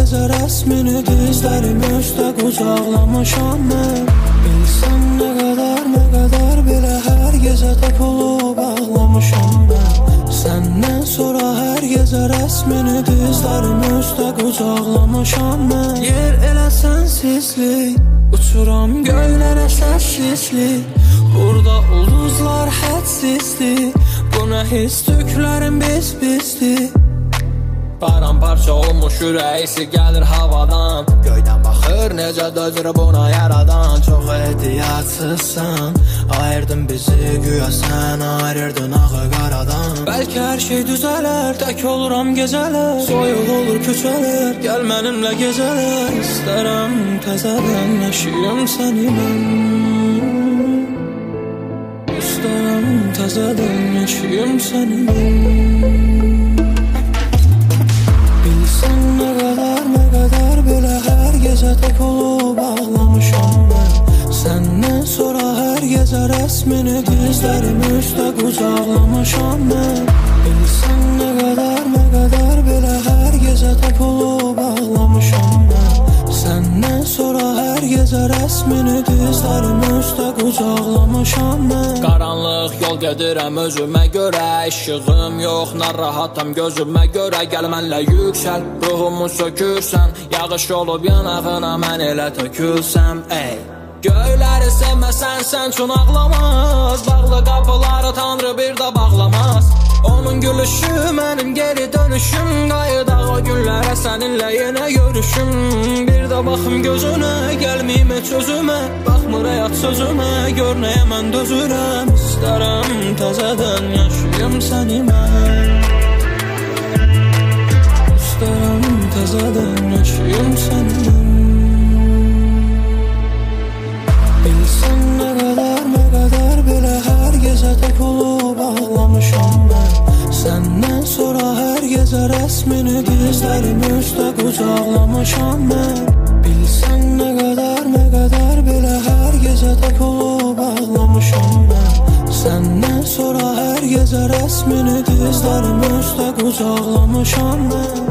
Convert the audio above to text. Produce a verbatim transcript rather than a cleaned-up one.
gecə rəsmini dizlərim üstə qucaqlamışam mən. Bilsən nə qədər, nə qədər belə hər gecə tapılıb ağlamışam mən. Səndən sonra hər gecə rəsmini dizlərim üstə qucaqlamışam mən. Yer elə sənsizlik, uçuram göylərə səssizlik. Burada ulduzlar hədsizlik, bu nə his tüklərim biz-bizdir. Paramparça olmuş ürəyisi gəlir havadan, göydən baxır necə dözür buna yaradan. Çox ehtiyatsızsan, ayırdın bizi güya sən ayırırdın ağı qaradan. Bəlkə hər şey düzələr, tək oluram gecələr, soyuq olur küçələr, gəl mənimlə gecələr. İstərəm təzədən yaşayım səni mən, İstərəm təzədən yaşayım səni mən. Bilsən nə qədər, nə qədər belə hər gecə tapılıb ağlamışam mən. Səndən sonra hər gecə rəsmini dizlərim üstə qucaqlamışam mən. Bilsən nə qədər, nə qədər belə hər gecə tapılıb ağlamışam mən. Səndən sonra hər gecə rəsmini dizlərim üstə qucaqlamışam mən. Qaranlıq yol gedirəm özümə görə, işığım yox, narahatam gözümə görə. Gəl mənlə yüksəl, ruhumu sökürsən, yağış olub yanağına mən elə tökülsəm. Ey, göyləri sevməsən sən üçün ağlamaz, bağlı qapıları Tanrı bir də bağlamaz. Onun gülüşü mənim geri dönüşüm, qayıdaq o günlərə səninlə yenə görüşüm. Bir də baxım gözünə, gəlməyim heç özümə, baxmır həyat sözümə, gör nəyə mən dözürəm. İstərəm təzədən yaşayım səni mən, İstərəm təzədən yaşayım səni mən. Bilsən nə qədər, nə qədər belə hər gecə tapılıb ağlamışam mən. Səndən sonra hər gecə rəsmini dizlərim üstə qucaqlamışam mən. Bilsən nə qədər, nə qədər belə hər gecə tapılıb ağlamışam mən. Səndən sonra hər gecə rəsmini dizlərim üstə qucaqlamışam mən.